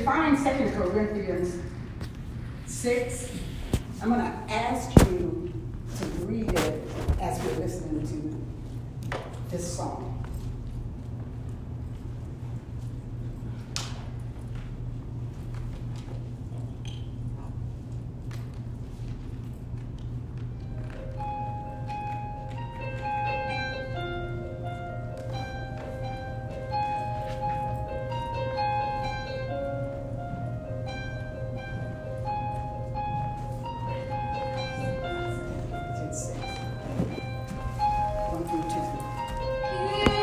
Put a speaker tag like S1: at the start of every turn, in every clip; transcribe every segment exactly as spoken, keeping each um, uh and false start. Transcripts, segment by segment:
S1: find Second Corinthians six, I'm going to ask you to read it as we're listening to this song. One through two.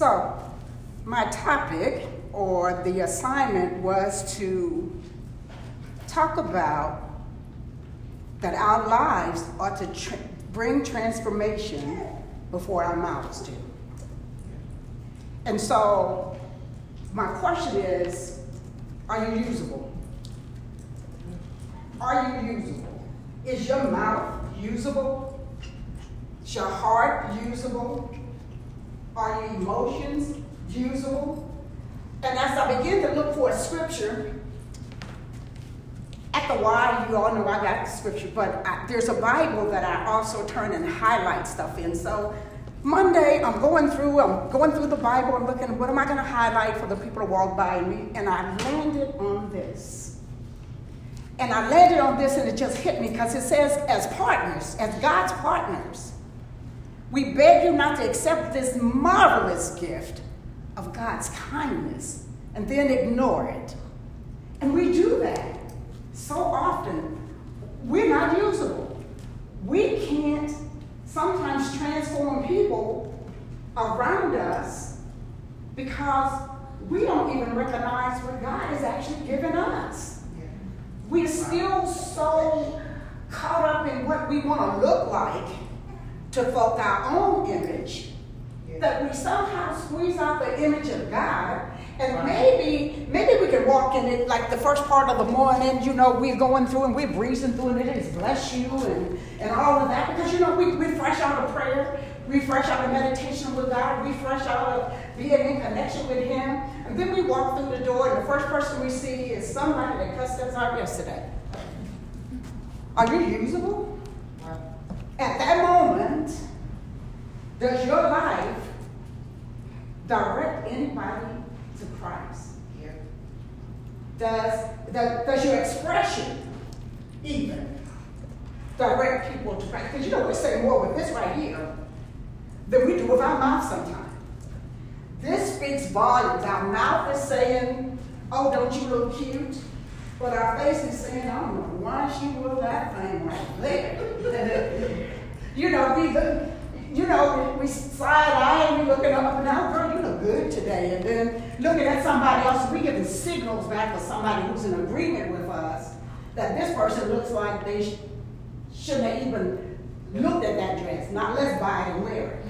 S1: So, my topic or the assignment was to talk about that our lives ought to tra- bring transformation before our mouths do. And so, my question is, are you usable? Are you usable? Is your mouth usable? Is your heart usable? Are your emotions usable? And as I begin to look for a scripture, at the Y, you all know I got the scripture, but I, there's a Bible that I also turn and highlight stuff in. So Monday, I'm going through, I'm going through the Bible, I'm looking, what am I going to highlight for the people to walk by me? And I landed on this. And I landed on this and it just hit me because it says, as partners, as God's partners, we beg you not to accept this marvelous gift of God's kindness and then ignore it. And we do that so often. We're not usable. We can't sometimes transform people around us because we don't even recognize what God has actually given us. We're still so caught up in what we want to look like to folk our own image that we somehow squeeze out the image of God. And maybe maybe we can walk in it like the first part of the morning, you know, we're going through and we're breezing through and it is bless you and, and all of that. Because, you know, we, we fresh out of prayer, we fresh out of meditation with God, we fresh out of being in connection with Him. And then we walk through the door and the first person we see is somebody that cussed us out yesterday. Are you usable? At that moment, does your life direct anybody to Christ? Yeah. Does, does, does your expression even direct people to Christ? Because you know we say more with this right here than we do with our mouth sometimes. This speaks volumes. Our mouth is saying, oh, don't you look cute? But our face is saying, I don't know why she wore that thing right there. You know, we, you know, we side eye and we looking up and down, girl, you look good today. And then looking at somebody else, we giving signals back to somebody who's in agreement with us that this person looks like they sh- shouldn't have even looked at that dress. Now let's buy it and wear it.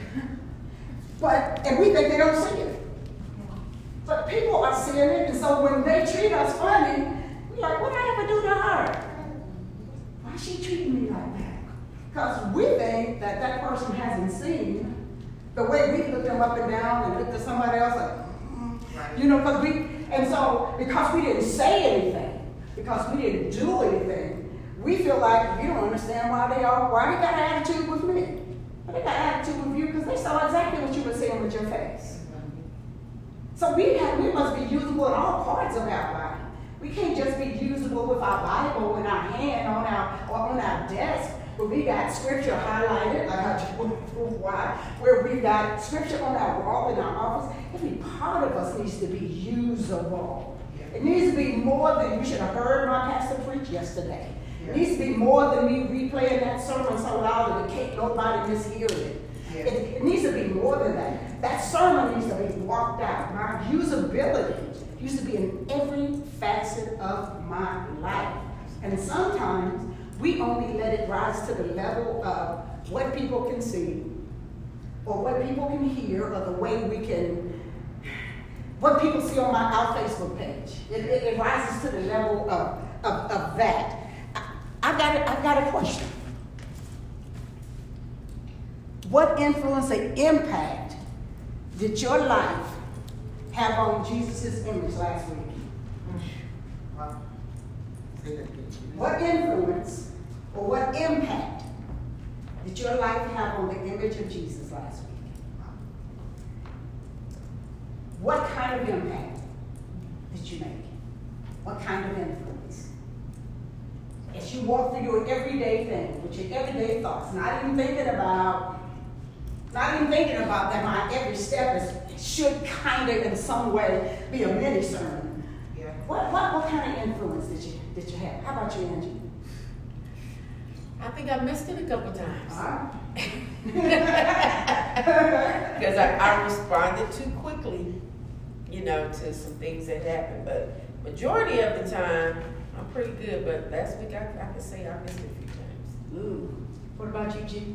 S1: But, and we think they don't see it. But people are seeing it, and so when they treat us funny, we're like, what did I ever do to her? Why is she treating me like that? Because we think that that person hasn't seen the way we look them up and down and look at somebody else like, mm-hmm. Right. You know, because we, and so because we didn't say anything, because we didn't do anything, we feel like you don't understand why they are, why they got an attitude with me. Why they got an attitude with you because they saw exactly what you were saying with your face. So we have, we must be usable in all parts of our body. We can't just be usable with our Bible in our hand on our or on our desk. Where we got scripture highlighted, like I just why, where we got scripture on our wall in our office. Every part of us needs to be usable. It needs to be more than you should have heard my pastor preach yesterday. It needs to be more than me replaying that sermon so loud that it can't nobody mishear it. It, it needs to be more than that. That sermon needs to be walked out. My usability used to be in every facet of my life. And sometimes we only let it rise to the level of what people can see or what people can hear or the way we can, what people see on my our Facebook page. It, it, it rises to the level of, of, of that. I, I've, got a, I've got a question. What influence and impact did your life have on Jesus' image last week? Wow. What influence or what impact did your life have on the image of Jesus last week? What kind of impact did you make? What kind of influence? As you walk through your everyday thing, with your everyday thoughts, not even thinking about Not even thinking about that my every step is should kind of in some way be a mini sermon. Yeah. What, what what kind of influence did you did you have? How about you, Angie?
S2: I think I missed it a couple times.
S1: All right.
S2: Because I, I responded too quickly, you know, to some things that happened. But majority of the time, I'm pretty good. But last week, I, I can say I missed it a few times.
S1: Ooh. What about you, G?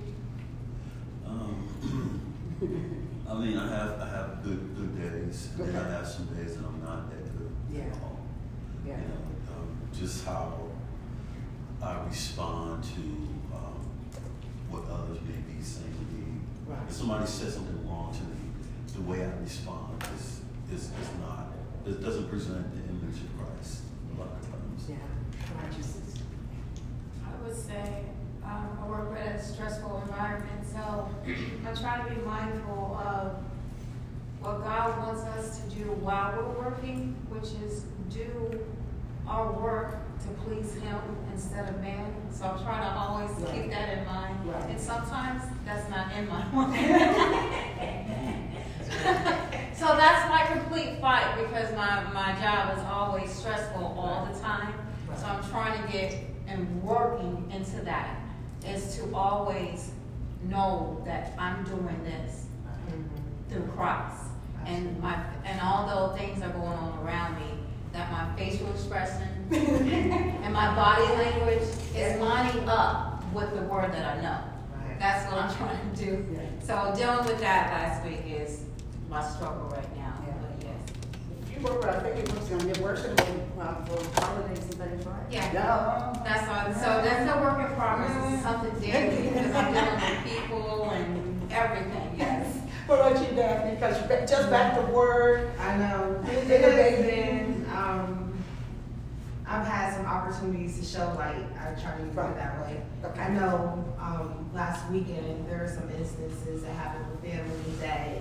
S3: Um, I mean, I have I have good good days, and then I have some days that I'm not that good
S1: Yeah.
S3: at all.
S1: Yeah.
S3: You know, um, just how I respond to um, what others may be saying to me.
S1: Right.
S3: If somebody says something wrong to me, the way I respond is is, is not. It doesn't present the image of Christ a lot of times.
S1: Yeah. What about you, sis?
S4: I would say um, I work in a stressful environment, so I try to be mindful of what God wants us to do while we're working, which is do our work to please Him instead of man. So I try to always
S1: Right.
S4: keep that in mind.
S1: Right.
S4: And sometimes that's not in my mind. So that's my complete fight because my, my job is always stressful all the time.
S1: Right.
S4: So I'm trying to get and working into that is to always know that I'm doing this through Christ. And my and although things are going on around me, that my facial expression and my body language is lining up with the word that I know.
S1: Right.
S4: That's what I'm trying to do.
S1: Yeah.
S4: So dealing with that last week is my struggle right now.
S1: Yeah.
S4: But yes.
S1: You work, I think it was going to get worse than uh, for holidays and things, right?
S4: Yeah.
S1: Yeah.
S4: That's all. So that's a work in progress. It's something daily because I'm dealing with people and everything. Yes.
S1: What about you, Daphne? Because you're ba- just back to work.
S5: I know. It
S1: It
S5: has
S1: has
S5: been, um, I've had some opportunities to show light. I try to use
S1: Right.
S5: it that way.
S1: Okay.
S5: I know um, last weekend there were some instances that happened with families that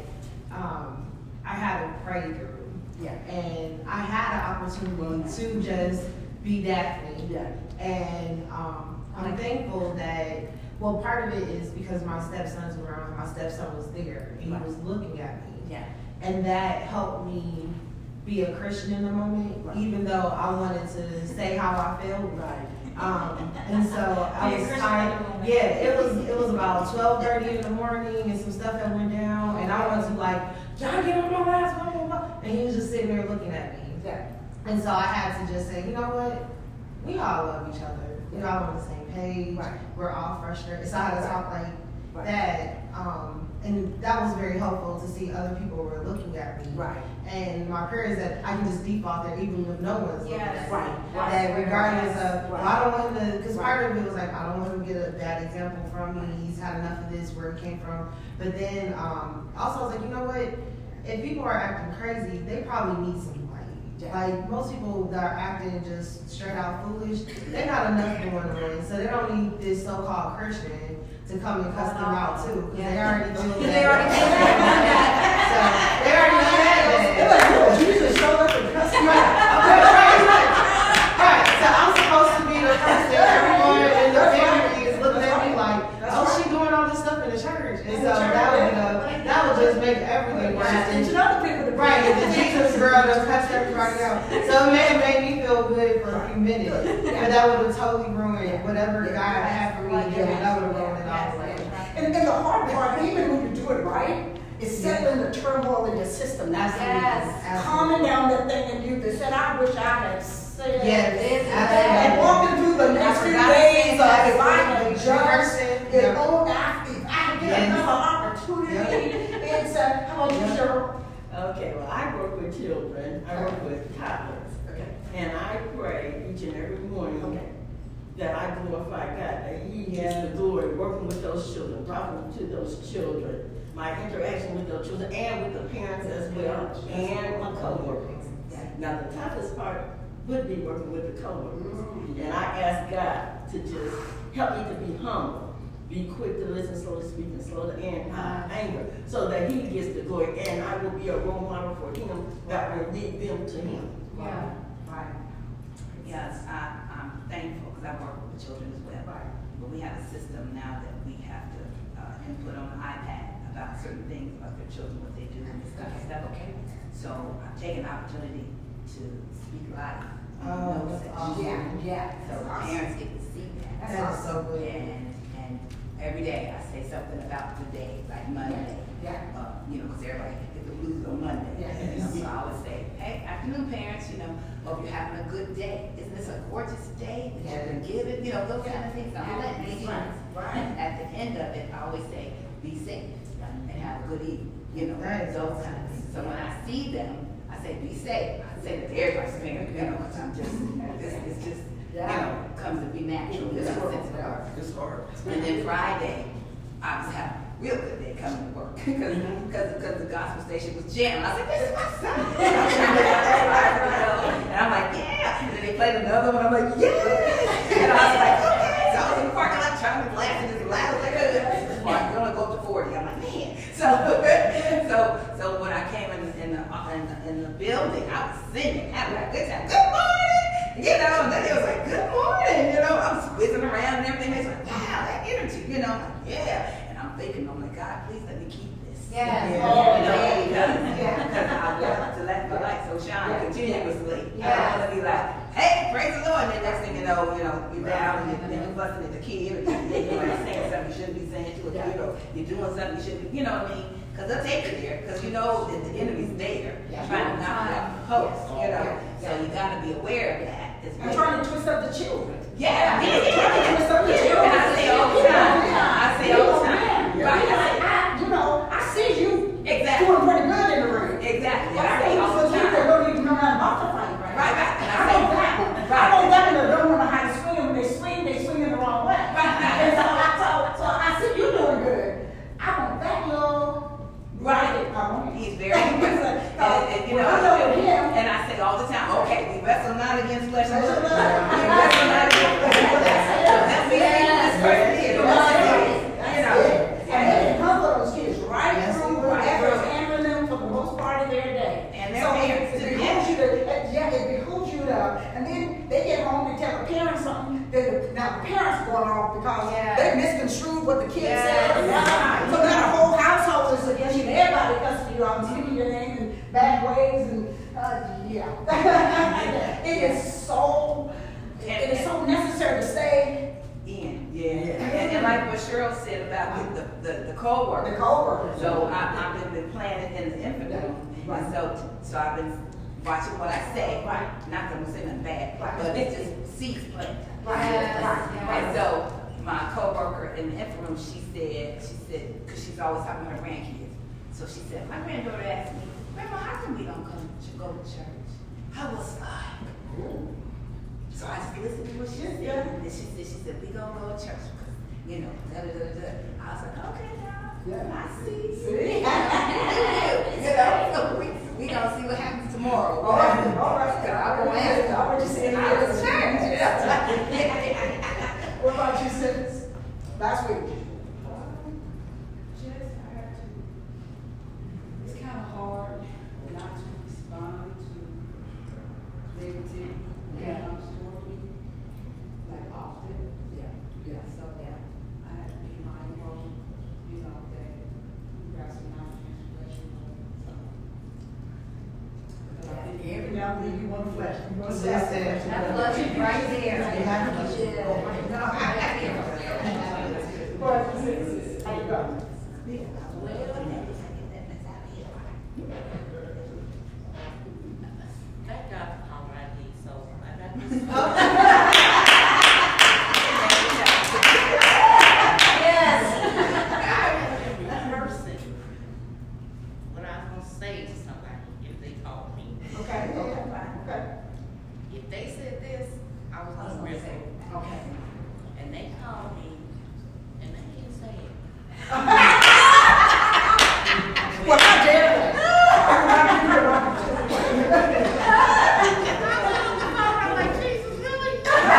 S5: um, I had to pray through.
S1: Yeah.
S5: And I had an opportunity to just be Daphne.
S1: Yeah.
S5: And um, I'm thankful that, well, part of it is because my stepson's around, my stepson was there, and he
S1: Right.
S5: was looking at me.
S1: Yeah.
S5: And that helped me be a Christian in the moment,
S1: Right.
S5: even though I wanted to say how I felt.
S1: Right.
S5: Um, and so I
S4: Be a
S5: was
S4: Christian
S5: tired.
S4: in the moment.
S5: Yeah, it was it was about twelve thirty in the morning and some stuff that went down, and I wanted to like, y'all get on my last blah, blah, blah. And he was just sitting there looking at me.
S1: Yeah.
S5: And so I had to just say, you know what? We all love each other. We all on the same page.
S1: Right.
S5: We're all frustrated. So I had to talk like
S1: Right.
S5: that. Um, and that was very helpful to see other people were looking at me.
S1: Right.
S5: And my prayer is that I can just default there even if no one's looking
S4: Yes.
S5: at me.
S1: Right. Right.
S5: That regardless of, well, I don't want him to, because
S1: Right.
S5: part of it was like, I don't want him to get a bad example from me. He's had enough of this, where he came from. But then um, also I was like, you know what? If people are acting crazy, they probably need somebody.
S1: Yeah.
S5: Like most people that are acting just straight out foolish, they got enough going on. So they don't need this so-called Christian to come and cuss them out too. Because they already do that.
S4: They already did that.
S5: So they already know that.
S1: They're like, oh, Jesus showed up and cussed me out.
S5: Right, right, right. Right, so I'm supposed to be the person everyone in the family is looking at me like, oh, she doing all this stuff in the church. And so that would, you know, that would just make everything worse.
S1: And you know the people that
S5: Right, the Jesus girl that cussed everybody out. So it may have made me feel good for a few minutes, but that would have totally ruined whatever God had for me to do. That would have ruined it all the way.
S1: And, and the hard part, even when you do it right, is settling the turmoil in your system. That's
S4: Yes.
S1: calming down that thing in you that said, I wish I had said.
S5: Yes,
S1: And
S5: absolutely.
S1: walking through the next few
S5: forgot to
S1: days
S5: say
S1: of
S5: that.
S1: if I had just
S5: Rehearsing.
S1: get
S5: Yeah.
S1: old after, if I could get
S5: Yes.
S1: another opportunity. It's, uh, how about you, Cheryl?
S6: Okay, well, I work with children, I work with toddlers,
S1: Okay.
S6: and I pray each and every morning
S1: Okay.
S6: that I glorify God, that He gets the glory, working with those children, talking to those children, my interaction with those children, and with the parents as well, and my co-workers. Now, the toughest part would be working with the co-workers, and I ask God to just help me to be humble, be quick to listen, slow to speak, and slow to uh, anger, so that He gets the glory, and I will be a role model for Him that will lead them to Him.
S4: Yeah.
S1: Right.
S7: Yes, I, I'm thankful because I work with the children as well.
S1: Right.
S7: But we have a system now that we have to uh, input on the iPad about certain things about their children, what they do and this kind of stuff.
S1: Okay.
S7: So I've taken an opportunity to speak live.
S5: Oh, that's awesome.
S1: Yeah, yeah.
S7: So
S1: That's awesome.
S7: parents get to see that.
S1: That's
S5: That is so good.
S7: And, and every day I say something about the day, like Monday.
S1: Yeah.
S7: Uh, you know, because everybody get the blues on Monday.
S1: Yeah.
S7: You know, so I always say, hey, afternoon parents, you know, hope you're having a good day. Isn't this a gorgeous day that you've been given? You know, those kind of things. I'm letting these
S1: Right. Right.
S7: And at the end of it, I always say, be safe and have a good evening. You know,
S5: Right.
S7: those kind of things. So when I see them, I say, be safe. I say that to everybody's parent, you know, because I'm just, this is just, you know, comes to be natural. This is sense of art.
S3: It's hard.
S7: And then Friday, I was having a real good day coming to work because because the gospel station was jamming. I was like, this is my son. And I'm like, yeah. And then they played another one. I'm like, yeah. And I was like, okay. So I was in the parking lot trying to blast it as loud as I could. This part, you only go up to forty. I'm like, man. So so so when I came in, in the in the, in the building, I was singing, having a good time. Good morning. You know, and then it was like, good morning, you know, I'm whizzing around and everything. It's like, wow, that energy, you know, I'm like, yeah. And I'm thinking, oh my God, please let me keep this.
S4: Yes.
S7: You
S1: Oh,
S7: know,
S1: yeah.
S7: because,
S1: Yeah.
S7: because I want to let my light so shine
S1: Yeah.
S7: continuously.
S4: Yeah.
S7: I don't want to be like, hey, praise the Lord, and then next thing you know, you know, you're down and you're, and you're busting at the kid, or you're, you know, you're saying something you shouldn't be saying to a kid, or you're doing something you shouldn't be, you know what I mean? Because they'll take you there, because you know that the enemy's there,
S1: Yeah.
S7: trying to knock you off the post, you know.
S1: Yeah.
S7: So you got to be aware of that. As
S1: I'm
S7: well.
S1: trying to twist up the children.
S7: Yeah, yeah, yeah.
S1: Trying to twist up the children.
S7: And I say all the time. I say all the time.
S1: Yeah.
S7: Right.
S1: I, I, you know, I see you
S7: Exactly.
S1: doing pretty good in the ring.
S7: Exactly.
S1: But
S7: I
S1: I
S7: say
S1: think
S7: all
S1: for
S7: the
S1: kids that
S7: time.
S1: don't even know nothing about the fight, right?
S7: Right, right. And I
S1: I
S7: say,
S1: know that one. I
S7: right.
S1: know that one that don't know how to swing. When they swing, they swing in the wrong way.
S7: Right, right.
S1: And so, I, so, so I see you doing good. I want that little.
S7: Right.
S1: I want it.
S7: He's very impressive. and, and, you know,
S1: I know with him.
S7: and I say all the time, okay, we wrestle not against flesh and blood.
S1: Flesh and
S7: We
S1: blood.
S7: wrestle not against flesh and blood. Let's be this person here. Let's be this. You know.
S1: And they can comfort those kids right
S7: Yes,
S1: through
S7: right
S1: whatever is
S7: through.
S1: handling them for the most part of their day.
S7: And their
S1: so
S7: parents
S1: it,
S7: too,
S1: it
S7: yeah.
S1: behooves you to, yeah, it behooves you to, and then they get home and tell the parents something, then the, now the parents are going off because
S4: Yeah.
S1: they misconstrued what the kid
S4: Yes.
S1: said.
S7: Right.
S1: So now the whole household is against you, and everybody cussing you out and speaking your name in bad ways, and uh, yeah. It is so, it is so necessary to stay
S7: In, yeah. And, and like what Cheryl said about the, the, the, the co-worker.
S1: the co-workers.
S7: So I, I've been, been planning in the infant room.
S1: Right.
S7: And so, so I've been watching what I say.
S1: Right.
S7: Not that I'm saying nothing bad,
S1: Right.
S7: but it's just seeds planted.
S1: Right.
S4: Yes,
S1: Right.
S4: yes.
S7: And so my coworker in the infant room, she said, she said, because she's always talking to her grandkids. So she said, my granddaughter asked me, Grandma, how come we don't come to go to church? I was like, so I just listened to what she said.
S1: Yeah.
S7: And she said, she said, we gonna go to church because, you know, da da da da. I was like, okay, now,
S1: Yeah.
S7: I see.
S1: See?
S7: You know, so we, we gonna see what happens tomorrow.
S1: All right, all right.
S7: Because I won't ask you.
S1: I already said
S7: I was church.
S1: What about you, sis? Last week?
S8: Just, I have to, it's kind of hard not to respond to negative,
S1: Yeah.
S8: um, story, like often.
S1: Yeah. Yeah.
S8: So, I have to be mindful, you know, that you guys are not transgression, so. But I think
S1: Every now and then you want to flesh. You want to
S5: Listen.
S1: say.
S4: That flush is right there.
S5: You have to flush it.
S1: Oh my God. But, sis, how you go?
S9: Thank God for Caller I D, so I got this.
S4: Yes.
S9: Person, what I was gonna say to somebody if they called me.
S1: Okay, okay, okay.
S9: If they said this, I was gonna whistle.
S1: Okay.
S9: And they called me, and they didn't say it.
S1: Well, how dare they?
S9: I'm like, Jesus, really?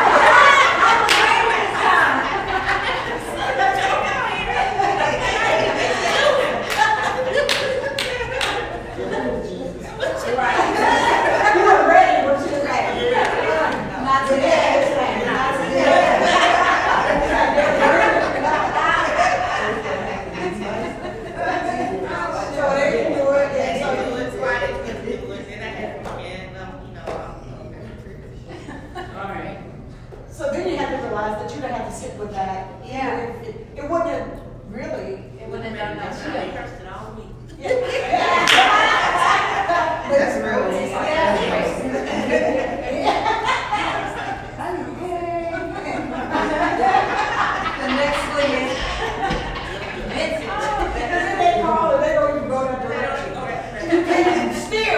S1: You were ready, weren't you?
S4: Not today. Not today.
S1: So they can do it, and so
S9: It was Friday, it was, and I had, and, um, you know, I'm,
S1: All right. So then you have to realize that you don't have to sit with that.
S4: Yeah.
S1: It, it, it wouldn't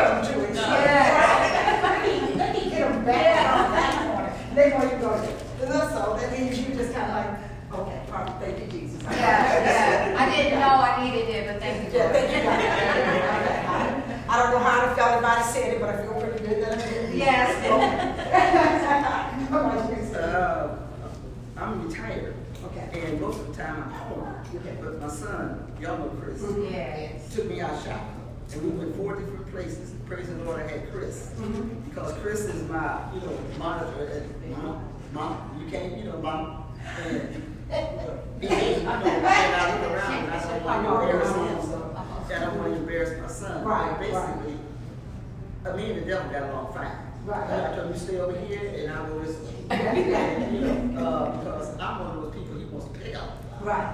S1: them to it.
S4: Yeah.
S1: Let me, let me get them back on that corner. They want you to go there. So that means you just kind of like, okay, Father, thank you, Jesus.
S4: Yeah, yeah. I didn't know I needed it, but thank you.
S1: Yeah, thank you. I, I don't know how I felt if I said it, but I feel pretty good that I did.
S4: Yes.
S1: How about you, sir?
S10: Uh, I'm retired,
S1: Okay.
S10: and most of the time I'm home.
S1: Okay.
S10: But my son, y'all know Chris,
S4: Yes.
S10: took me out shopping, and we went four different places. Praise the Lord, I had Chris, because Chris is my, you know, monitor. And mom, mom, you can't, you know, mom. And, he, you know, and I look around and I don't want to embarrass him, and I don't want to embarrass my son.
S1: Right,
S10: And basically, uh, me and the devil got along fine.
S1: Right.
S10: I told him you stay over here, and I will listen.
S1: Yeah.
S10: And, you know, uh, because I'm one of those people he wants to pick up.
S1: Right.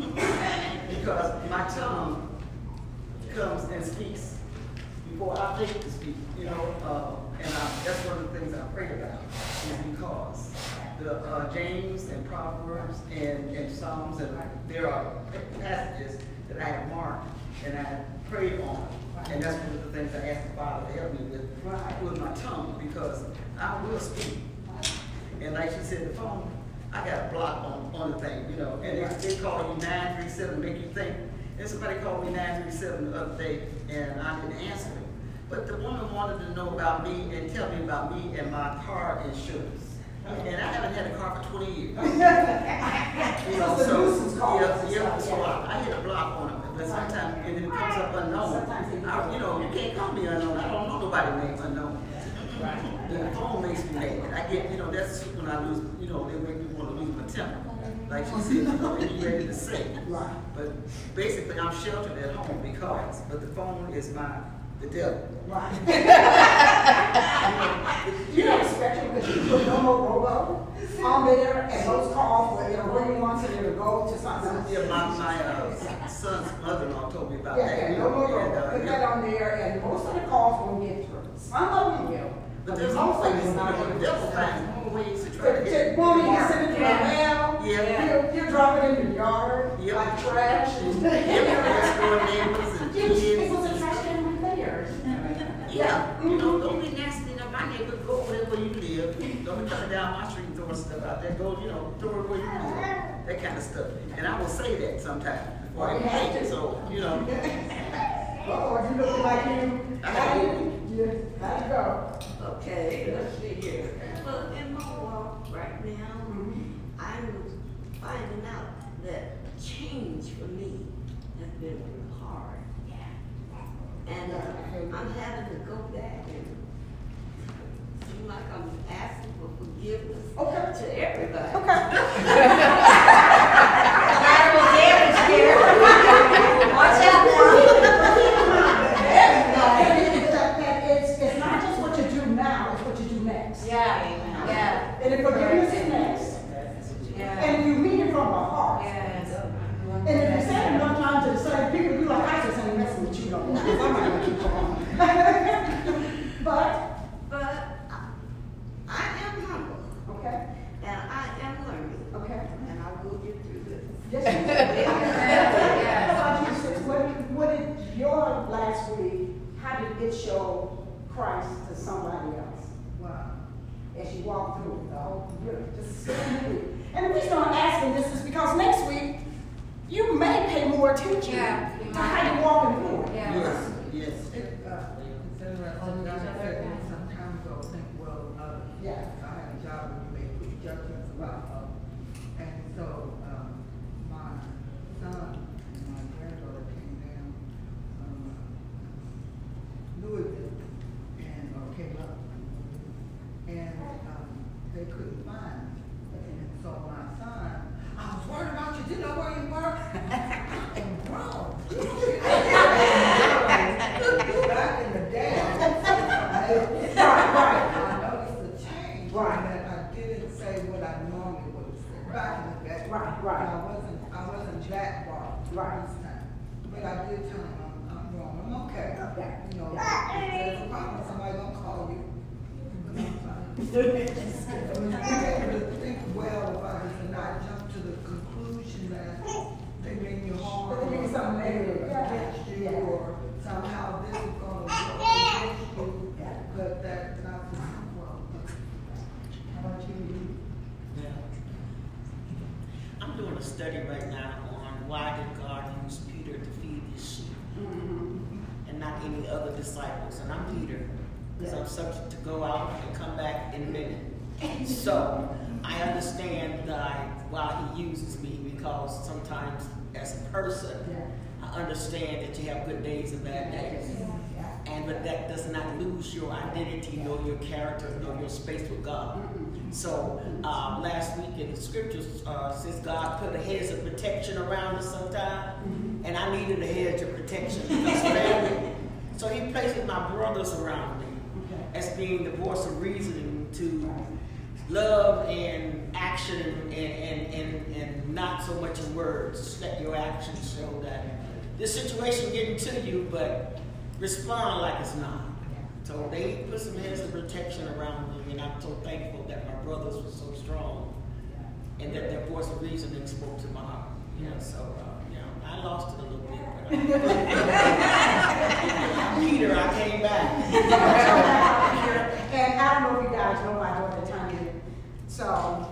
S10: Because my tongue comes and speaks before I think to speak, you know, uh, and I, that's one of the things I pray about, is because the uh, James and Proverbs and, and Psalms, and there are passages that I have marked and I have prayed on, and that's one of the things I ask the Father to help me with, with my tongue, because I will speak. And like she said, the phone, I got a block on, on the thing, you know, and they, they call you nine three seven, make you think. And somebody called me nine three seven the other day, and I didn't answer it. But the woman wanted to know about me and tell me about me and my car insurance. And I haven't had a car for twenty years. You know,
S1: It's a
S10: so,
S1: nuisance call.
S10: yeah, yeah, so I, I hit a block on it, but sometimes, and then it comes up unknown. I, you know, you can't call me unknown. I don't know nobody's name unknown. The phone makes me mad. I get, you know, that's when I lose, you know, they make me want to lose my temper. Like she said, you know, and you ready to say.
S1: Right.
S10: But basically, I'm sheltered at home because, but the phone is my, the devil.
S1: Right. You don't expect it because you put no more robo on there, and those calls will, you know, ring once and it'll go to something else.
S10: Yeah, my, my uh, son's mother-in-law told me about
S1: Yeah,
S10: that.
S1: yeah,
S10: you
S1: no
S10: know,
S1: more
S10: and,
S1: robo.
S10: uh,
S1: Put
S10: yeah.
S1: that on there, and most of the calls will get through. Some of them will.
S10: But there's also, you know, the devil finds more ways to try to
S1: To,
S10: get.
S1: to, woman, you send it to the mail,
S10: Yeah.
S1: you, you drop it in your yard,
S10: Yep.
S1: like trash. and-
S10: Next door neighbors and
S1: You-
S10: kids.
S1: People's a trash can right there.
S10: Yeah, you know, don't be nasty in my neighborhood. Go over there where you live. Don't be coming down my street and throwing stuff out there. Go, you know, throw it where you live. That kind of stuff. And I will say that sometimes before I hate it. So, you know.
S1: Uh-oh, you looking like you.
S10: I got it.
S1: Yeah, how'd you go?
S6: Okay, let's see here. Well, in my walk right now, I'm finding out that change for me has been really hard. And uh, I'm having to go back and seem like I'm asking for forgiveness
S1: Okay.
S6: to everybody.
S1: Okay.
S4: Collateral damage here. Watch out now.
S1: Everybody, that, that it's, it's not just what you do now, it's what you do next.
S4: Yeah, yeah,
S1: And if forgiveness is next,
S4: yeah.
S1: and if you mean it from the heart,
S4: Yes.
S1: and if you say it enough times to the same people, you like, I just ain't messing with you no more, because I'm not gonna keep going. But,
S6: But I, I am humble
S1: okay,
S6: and I am learning
S1: okay.
S6: and I will get through this.
S1: Yes, you did.
S4: Yeah.
S1: How about you, sis? What, what did your last week, how did it show Christ to somebody else?
S8: Wow.
S1: As you walk through the whole year, just sitting week. And the reason I'm asking this is because next week, you may pay more attention
S4: Yeah, you
S1: to
S4: might.
S1: how you're walking through it.
S4: Yeah.
S10: Yes, yes.
S8: Considering all the I said some time ago, I think, well, uh,
S1: Yeah.
S8: I had a job where you make quick judgments about, uh, and so, um, my son and my granddaughter came down, um, Louisville, and, or came up, and, um, they couldn't find me. And so my son, I was worried about you, didn't know where you were. I'm grown. Back in the day,
S1: Right, right.
S8: I noticed the change.
S1: Right.
S8: That I didn't say what I normally would say back in the day.
S1: Right, right.
S8: I wasn't, I wasn't that far
S1: Right.
S8: this time. But I did tell him I'm, I'm wrong. I'm okay.
S1: Yeah.
S8: You know, if there's a problem, somebody gonna call you. I was able to think well about it and not jump to the conclusion that they mean you harm.
S1: They mean something negative.
S8: Against you,
S1: Yeah.
S8: or somehow this is gonna work against
S10: study right now on why did God use Peter to feed his sheep
S1: Mm-hmm.
S10: and not any other disciples. And I'm Peter, because I'm subject to go out and come back in a minute. So I understand that why he uses me, because sometimes as a person, I understand that you have good days and bad days. And but that does not lose your identity, nor your character, nor your space with God. So uh, last week in the scriptures, uh, says God put a hedge of protection around us sometime, and I needed a hedge of protection because family. So he places my brothers around me as being the voice of reasoning to love and action and, and, and, and not so much in words. Just let your actions show that this situation getting to you, but respond like it's not. So they put some heads of protection around me, and I'm so thankful that my brothers were so strong and that their voice of reasoning spoke to my heart. You know, so uh, you know, I lost it a little bit, but I, Peter, I came back.
S1: And I don't know if you guys know my daughter Tanya. So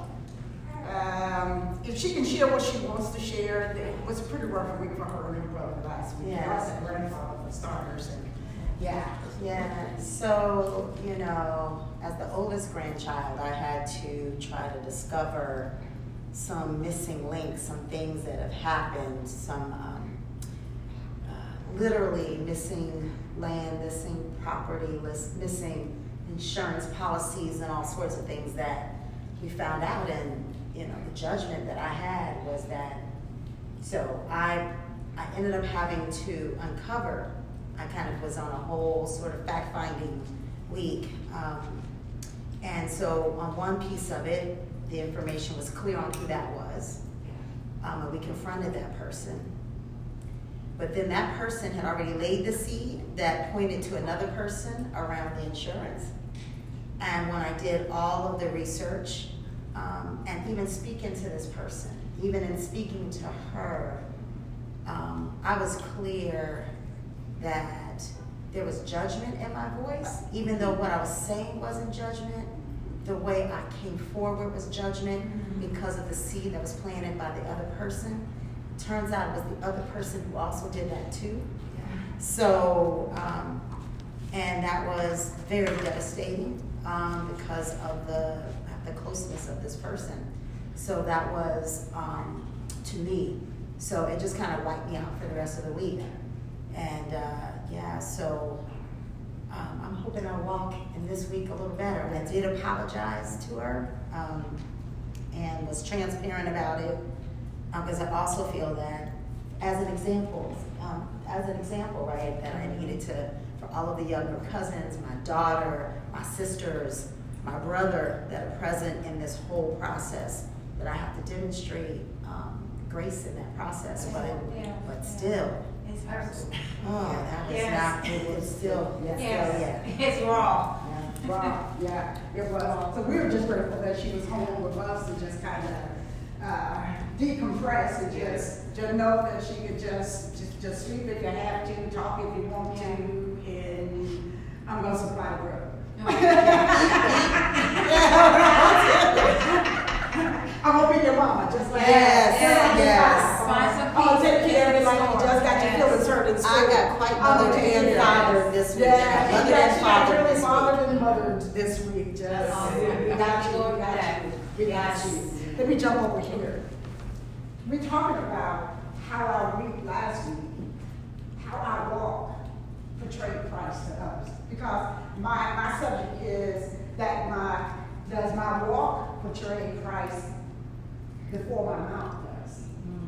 S1: um, if she can share what she wants to share, it was a pretty rough week for her and her brother last week.
S11: Yes.
S1: I was a grandfather for starters, and yeah.
S11: Yeah, so, you know, as the oldest grandchild, I had to try to discover some missing links, some things that have happened, some um, uh, literally missing land, missing property, missing insurance policies, and all sorts of things that we found out. And, you know, the judgment that I had was that, so I, I ended up having to uncover. I kind of was on a whole sort of fact-finding week. Um, and so on one piece of it, the information was clear on who that was. Um, and we confronted that person. But then that person had already laid the seed that pointed to another person around the insurance. And when I did all of the research, um, and even speaking to this person, even in speaking to her, um, I was clear that there was judgment in my voice, even though what I was saying wasn't judgment. The way I came forward was judgment because of the seed that was planted by the other person. Turns out it was the other person who also did that too. So, um, and that was very devastating um, because of the, the closeness of this person. So that was um, to me. So it just kind of wiped me out for the rest of the week. And uh, yeah, so um, I'm hoping I'll walk in this week a little better. And I did apologize to her um, and was transparent about it because um, I also feel that as an example, um, as an example, right, that I needed to, for all of the younger cousins, my daughter, my sisters, my brother that are present in this whole process, that I have to demonstrate um, grace in that process, but,
S4: Yeah.
S11: but still.
S4: It's hurtful.
S11: Oh, that was
S4: Yes.
S11: not, it was still, yes,
S4: Yes.
S11: yeah.
S4: It's raw.
S1: Yeah, wow, yeah, it was. So we were just grateful that she was home with us and just kind of uh, decompress and just, just know that she could just, just, just sleep if you have to, talk if you want to, and I'm gonna supply the grub. I'm gonna be your mama, just like
S11: Yes,
S1: that.
S11: yes.
S4: Find some
S1: I'll
S4: peace
S1: take
S4: in
S1: care of
S4: this
S1: it like you
S4: storm.
S1: just got your
S4: Yes.
S1: feelings hurt in school.
S11: I got quite
S1: I'm
S11: mothered
S1: gonna take
S11: and
S1: care of it.
S11: fathered this week.
S1: Yeah,
S11: Mothered
S1: yeah,
S11: and
S1: she got
S11: fathered
S1: really
S11: this
S1: fathered
S11: week.
S1: and mothered this week. Just,
S4: That's
S1: we
S4: awesome.
S1: got you, we
S4: Lord,
S1: got
S4: that.
S1: you, we got
S4: Yes.
S1: you. Let me jump over here. We're talking about how our week last week, how our walk portrayed Christ to us. Because my, my subject is that my, does my walk portray Christ before my mouth does?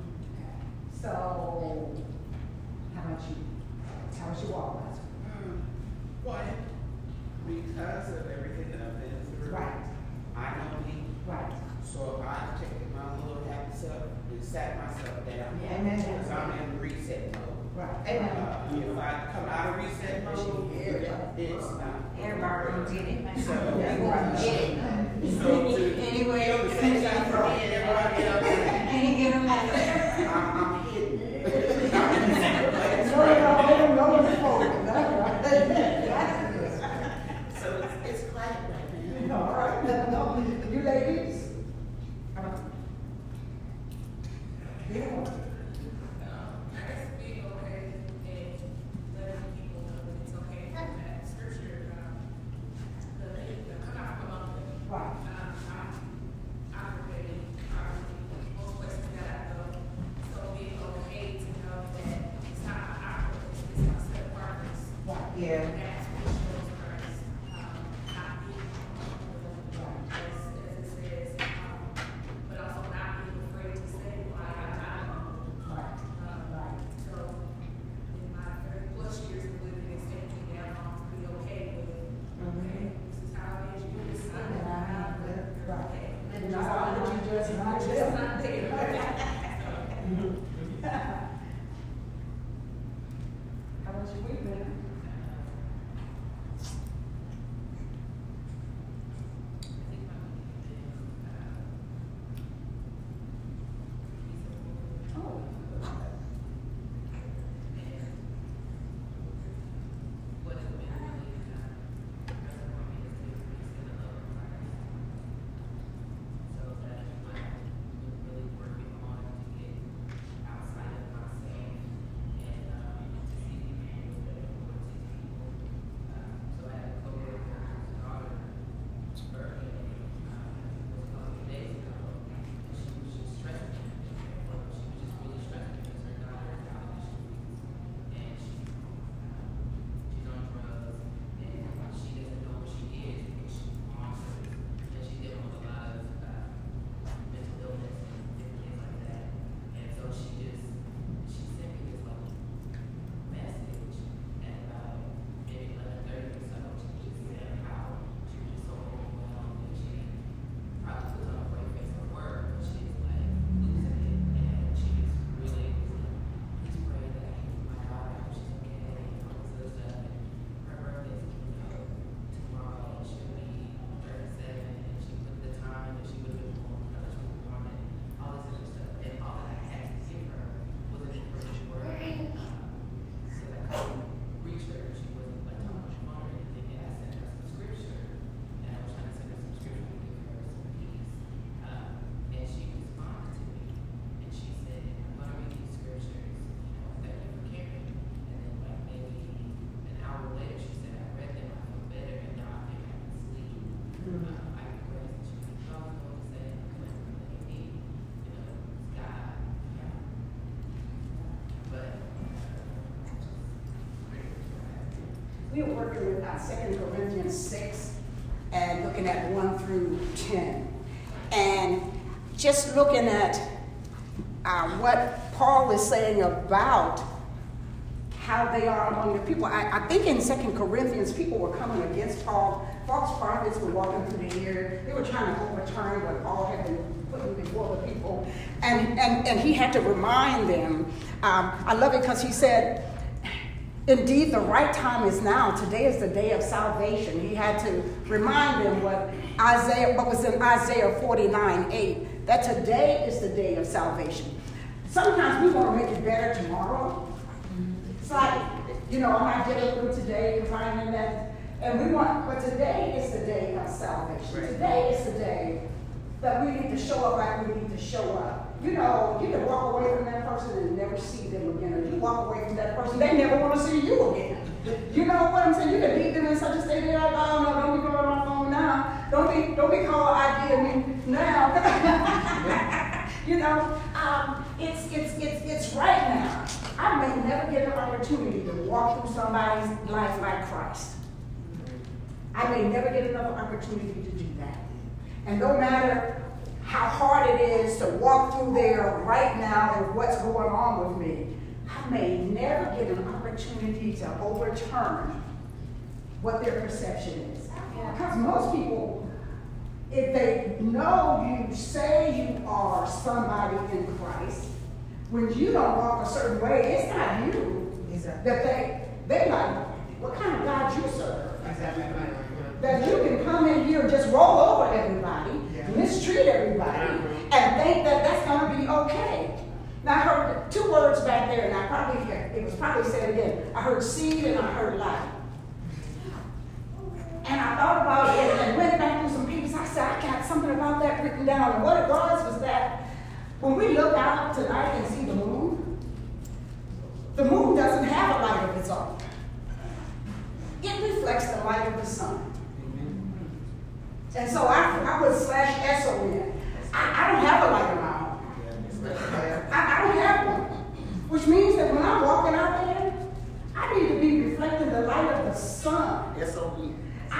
S1: So, how about you? How was your walk last week?
S12: Why? Because of everything that I've been through.
S1: Right.
S12: I know me.
S1: Right.
S12: So if I take my little happy self and sat myself down.
S1: Yeah, amen.
S12: Because I'm in reset mode.
S1: Right.
S12: Uh, if I come out of reset mode, it's not.
S4: Everybody gonna get it.
S12: So,
S4: They gonna get it.
S12: so to
S4: Anyway.
S12: feel the sunshine from me and everybody else,
S4: Any given moment.
S12: I'm, I'm hidden. I'm in the secret place.
S1: No, no, no, no, no, no, that's right.
S12: So it's, it's quiet right now.
S1: All right, no, you ladies.
S5: Yeah.
S1: We were working with uh, Second Corinthians six and looking at one through ten. And just looking at uh, what Paul is saying about how they are among the people. I, I think in Second Corinthians, people were coming against Paul. False prophets were walking through the air. They were trying to overturn what Paul had been putting before the people. And, and, and he had to remind them. Um, I love it because he said, indeed, the right time is now. Today is the day of salvation. He had to remind them what Isaiah, what was in Isaiah forty-nine eight, that today is the day of salvation. Sometimes we want to make it better tomorrow. It's like, you know, I might get a little today, finding that, and we want, but today is the day of salvation. Today is the day that we need to show up like we need to show up. You know, you can walk away from that person and never see them again, or you walk away from that person, they never want to see you again. You know what I'm saying? You can leave them in such a state, they're like, oh no, don't be going on my phone now. Don't be, don't be calling I D me now. You know, um, it's, it's, it's, it's right now. I may never get an opportunity to walk through somebody's life like Christ. I may never get another opportunity to do that. And no matter how hard it is to walk through there right now and what's going on with me, I may never get an opportunity to overturn what their perception is. Because most people, if they know you say you are somebody in Christ, when you don't walk a certain way, it's not you. Exactly. That they, they like, what kind of God you serve? Exactly. That you can come in here and just roll over everybody, yeah. mistreat everybody, and think that that's going to be okay. Now I heard two words back there, and I probably, it was probably said again. I heard seed and I heard life. And I thought about it and went back through some papers. I said, I got something about that written down. And what it was was that when we look out tonight and see the moon, the moon doesn't have a light of its own. It reflects the light of the sun. And so I, I put slash S O in. I, I don't have a light of my own. I, I don't have one. Which means that when I'm walking out there, I need to be reflecting the light of the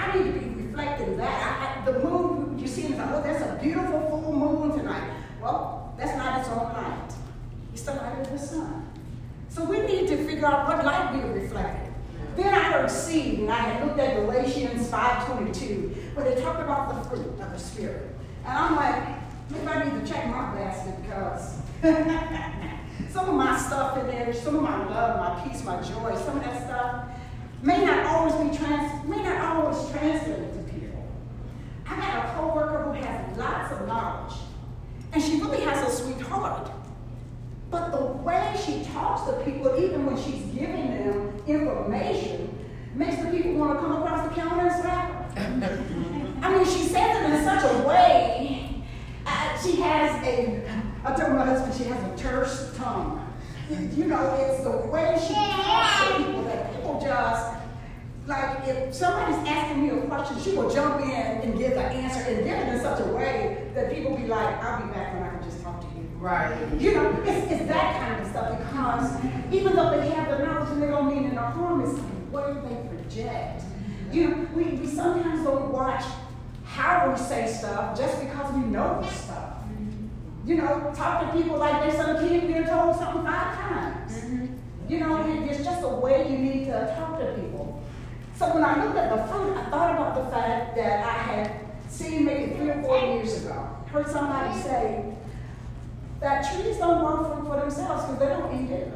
S1: I need to be reflecting that. I, I, the moon, you see, it's like, oh, that's a beautiful full moon tonight. Well, that's not its own light. It's the light of the sun. So we need to figure out what light we are reflecting. Then I heard seed, and I had looked at Galatians five twenty-two, where they talked about the fruit of the Spirit. And I'm like, maybe I need to check my basket because some of my stuff in there, some of my love, my peace, my joy, some of that stuff may not always be trans, may not always translate to people. I got a coworker who has lots of knowledge, and she really has a sweet heart. But the way she talks to people, even when she's giving them information, makes the people want to come across the counter and slap her. I mean, she says it in such a way. Uh, she has a, I told my husband, she has a terse tongue. You know, it's the way she talks to people that people just, like, if somebody's asking me a question, she will jump in and give the answer and give it in such a way that people be like, I'll be back when I can just talk to you.
S2: Right.
S1: You know, it's, it's that kind of stuff because even though they have the knowledge and they don't mean it no harm, it's the way they project. You know, we, we sometimes don't watch how we say stuff just because we know the stuff. You know, talk to people like they're some kid being told something five times. Mm-hmm. You know, it, it's just a way you need to talk to people. So when I looked at the fruit, I thought about the fact that I had seen maybe three or four years ago, heard somebody say that trees don't grow fruit for themselves because they don't eat it.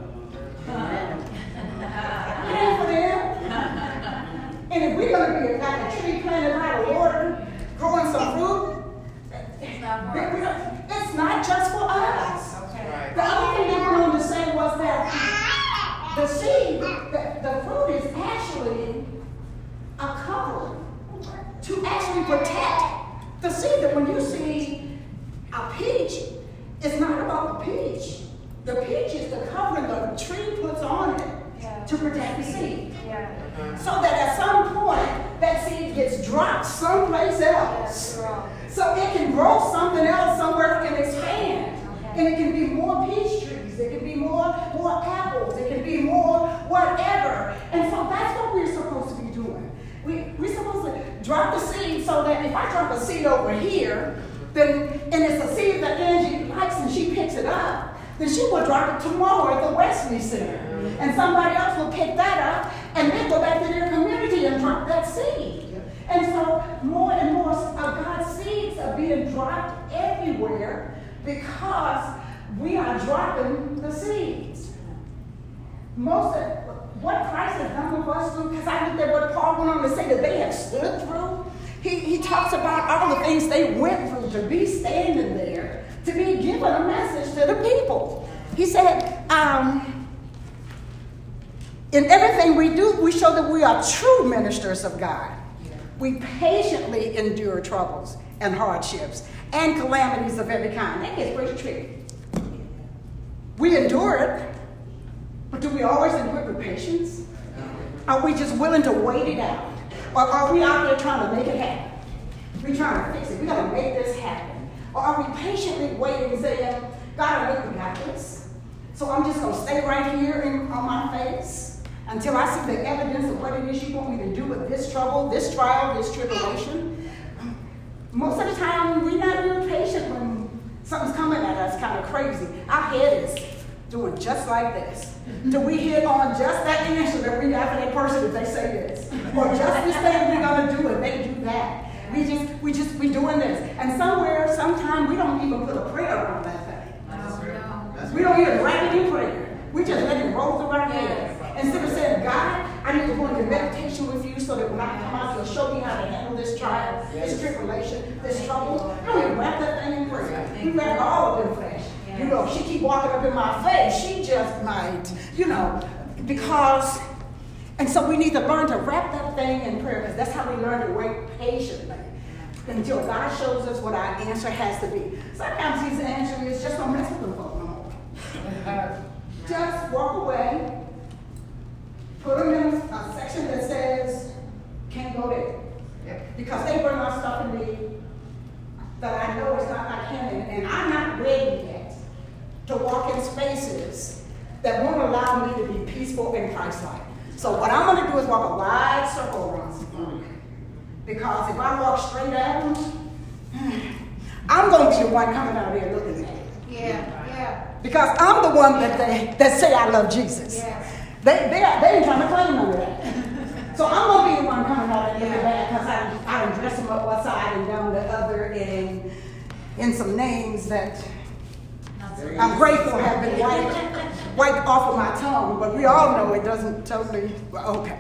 S1: It ain't for them. And if we're going to be like a tree planted by the water, growing some fruit, it's not, it's not just for us. Okay. The other thing they went on to say was that the seed, the, the fruit is actually a covering to actually protect the seed. That when you see a peach, it's not about the peach. The peach is the covering the tree puts on it yeah. to protect the seed. Yeah. So that at some point, that seed gets dropped someplace else. Yeah, so it can grow something else somewhere it can expand. Okay. And it can be more peach trees. It can be more, more apples. It can be more whatever. And so that's what we're supposed to be doing. We, we're supposed to drop the seed so that if I drop a seed over here, then, and it's a seed that Angie likes and she picks it up, then she will drop it tomorrow at the Wesley Center. And somebody else will pick that up and then go back to their community and drop that seed. And so more and more of God's seeds are being dropped everywhere because we are dropping the seeds. Most of what Christ has done with us through, because I looked at what Paul went on to say that they have stood through. He, he talks about all the things they went through to be standing there, to be given a message to the people. He said, um, in everything we do, we show that we are true ministers of God. We patiently endure troubles and hardships and calamities of every kind. That gets pretty tricky. We endure it, but do we always endure it with patience? Are we just willing to wait it out? Or are we out there trying to make it happen? We're trying to fix it. We're going to make this happen. Or are we patiently waiting and saying, God, I know you got this. So I'm just going to stay right here in, on my face until I see the evidence of what it is you want me to do with this trouble, this trial, this tribulation. Most of the time, we're not real patient when something's coming at us kind of crazy. Our head is doing just like this. Do we hit on just that answer that we got for that person if they say this? Or just this thing we're going to do and they do that? We just, we just, we doing this. And somewhere, sometime, we don't even put a prayer on that thing. That's right. We don't even wrap it in prayer. We just let it roll through our heads. Instead of saying, God, I need to go into meditation with you so that when I come out, you'll show me how to handle this trial, this tribulation, this trouble. I don't even wrap that thing in prayer. We wrap it all up in flesh. You know, if she keep walking up in my face, she just might, you know, because, and so we need to learn to wrap that thing in prayer, because that's how we learn to wait patiently until God shows us what our answer has to be. Sometimes his answer is just don't mess with them folk no more. Just walk away, put them in a section that says, can't go there. Because they bring my stuff to me that I know is not like him, and, and I'm not ready yet to walk in spaces that won't allow me to be peaceful and Christ-like. So what I'm going to do is walk a wide circle around some food. Because if I walk straight at them, I'm going to be the one coming out there looking at it.
S4: Yeah, yeah.
S1: Because I'm the one that they that say I love Jesus.
S4: Yes.
S1: They, they, they ain't trying to claim none of that. So I'm going to be the one coming out and looking at that because I, I done dress them up one side and down the other in, in some names that I'm grateful have been wiped, wiped off of my tongue, but we all know it doesn't totally, well, okay.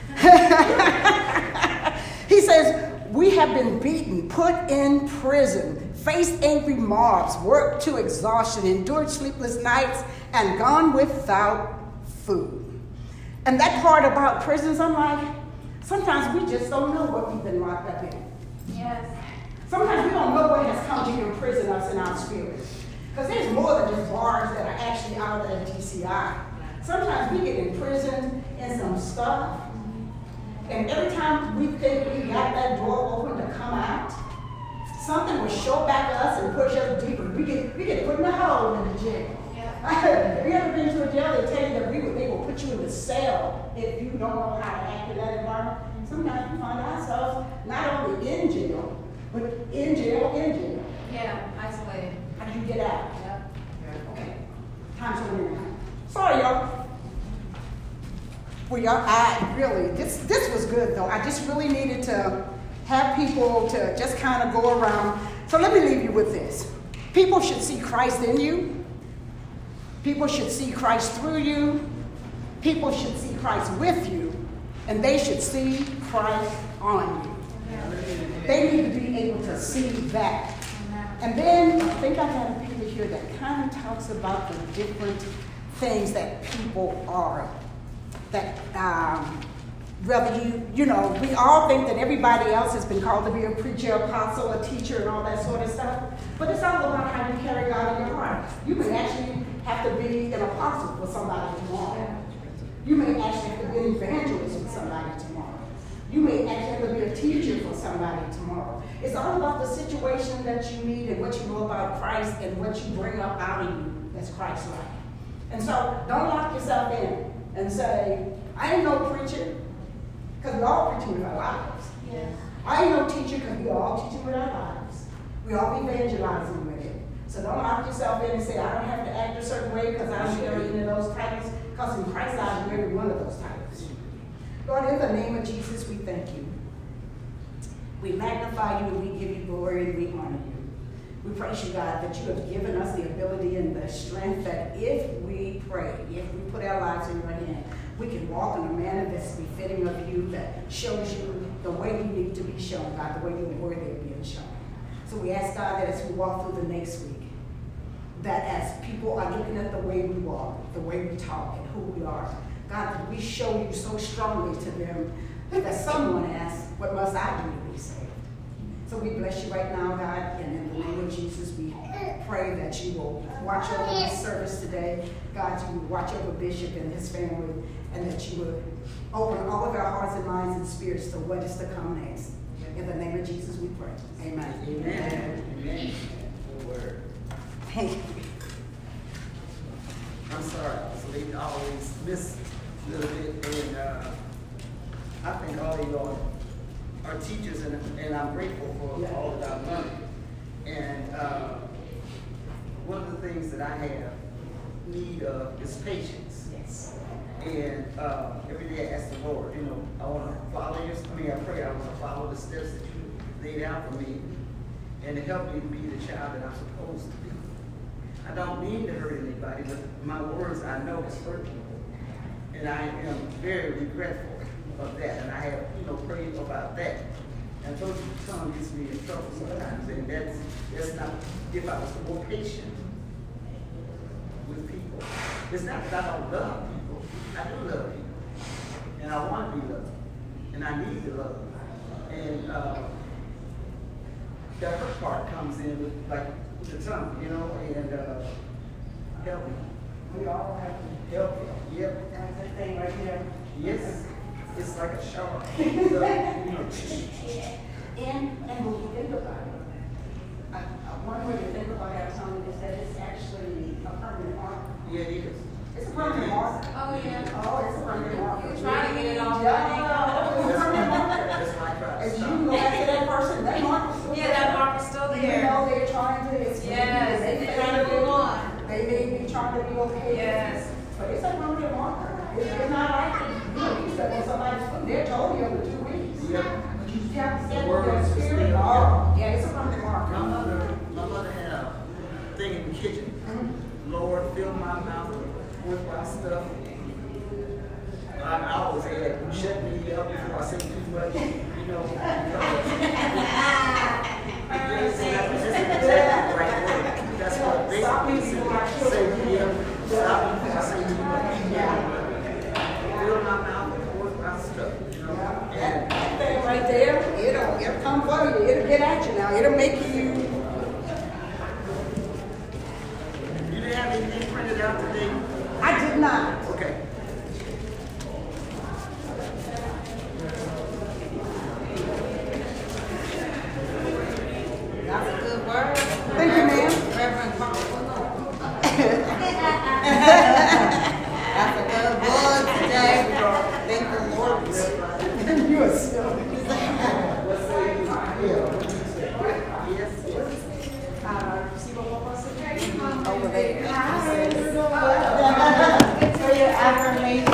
S1: He says, we have been beaten, put in prison, faced angry mobs, worked to exhaustion, endured sleepless nights, and gone without food. And that part about prisons, I'm like, sometimes we just don't know what we've been locked up in.
S4: Yes.
S1: Sometimes we don't know what has come to imprison us in our spirit. Because there's more than just bars that are actually out of the D C I. Sometimes we get imprisoned in some stuff. And every time we think we got that door open to come out, something will show back at us and push us deeper. We get we get put in a hole in the jail. Yeah. Have you ever been to a jail? They tell you that we will, they will put you in the cell if you don't know how to act in that environment. Sometimes we find ourselves not only in jail, but in jail, in jail.
S4: Yeah, isolated.
S1: How did you get out?
S4: Yep.
S1: Okay. Time's running out. Sorry, y'all. Well, y'all, I really, this this was good, though. I just really needed to have people to just kind of go around. So let me leave you with this. People should see Christ in you. People should see Christ through you. People should see Christ with you. And they should see Christ on you. They need to be able to see that. And then I think I have a picture here that kind of talks about the different things that people are. That um, whether you, you know, we all think that everybody else has been called to be a preacher, apostle, a teacher, and all that sort of stuff. But it's all about how you carry God in your heart. You may actually have to be an apostle for somebody tomorrow. You may actually have to be an evangelist for somebody tomorrow. You may actually have to be a teacher for somebody tomorrow. It's all about the situation that you need and what you know about Christ and what you bring up out of you that's Christ-like. And so don't lock yourself in and say, I ain't no preacher, because we all preaching with our lives.
S4: Yes.
S1: I ain't no teacher, because we all teaching with our lives. We all evangelizing with it. So don't lock yourself in and say, I don't have to act a certain way because I don't carry any of those titles, because in Christ I do every one of those titles. Lord, in the name of Jesus, we thank you. We magnify you and we give you glory and we honor you. We praise you, God, that you have given us the ability and the strength that if we pray, if we put our lives in your hand, we can walk in a manner that's befitting of you, that shows you the way you need to be shown, God, the way you're worthy of being shown. So we ask, God, that as we walk through the next week, that as people are looking at the way we walk, the way we talk, and who we are, God, that we show you so strongly to them that someone asks, what must I do to be saved? So we bless you right now, God, and in the name of Jesus, we pray that you will watch over this service today. God, you will watch over Bishop and his family, and that you would open all of our hearts and minds and spirits to what is to come next. In the name of Jesus, we pray. Amen.
S10: Amen. Amen. The word.
S1: Thank you.
S10: I'm sorry, I was late. I always miss a little bit, and uh, I think all of y'all are teachers, and, and I'm grateful for
S1: Yeah.
S10: all that I've learned. And uh, one of the things that I have need of is patience.
S1: Yes.
S10: And uh, every day I ask the Lord, you know, I want to follow your, I mean, I pray I want to follow the steps that you laid out for me, and to help me to be the child that I'm supposed to be. I don't mean to hurt anybody, but my words I know is hurt people. And I am very regretful of that, and I have, you know, prayed about that. And I told you, the tongue gets me in trouble sometimes, and that's, that's not, if I was more patient with people. It's not that I don't love people, I do love people. And I want to be loved, and I need to love. And uh, the hurt part comes in with, like, with the tongue, you know, and uh, help me.
S1: We all have to
S10: Help me. Yep.
S1: have that thing right here.
S10: Yes. It's like a shower. So, you know,
S1: And, and when you think about it, I, I, one way to think about our tongue is that it's actually a permanent mark.
S10: yeah, it is.
S1: It's a permanent mark.
S4: Oh, yeah.
S1: Oh, it's a permanent mark.
S4: You try to get it off.
S1: Yeah, it's a permanent marker.
S10: That's why I try to
S1: As you
S10: stop.
S1: go trying to be okay.
S4: Yes.
S1: But it's a permanent marker. It's, it's not like, you know, you said when somebody's put, they're told you over two weeks.
S10: Yeah.
S1: But you have to
S10: The
S1: set
S10: word
S1: your
S10: is
S1: spirit.
S10: still-
S1: Oh, yeah, it's a permanent
S10: My
S1: marker.
S10: mother, my mother had a thing in the kitchen. Lord, fill my mouth with my stuff. I, I always say that, shut me up before I say too much, you know. Because this is exactly the right word. That's what basically say, say, yeah, stop me before I say too much. Fill my mouth with my stuff, you know. And
S1: That thing right there, it'll, it'll come for you. It'll get at you now. It'll make you.
S10: you didn't have anything printed out today?
S1: I did not.
S10: Okay.
S4: That's a good word.
S1: Thank you, ma'am.
S4: Reverend Carl. That's a good word today.
S1: Thank the Lord. You are so. Over there.
S4: For your affirmation.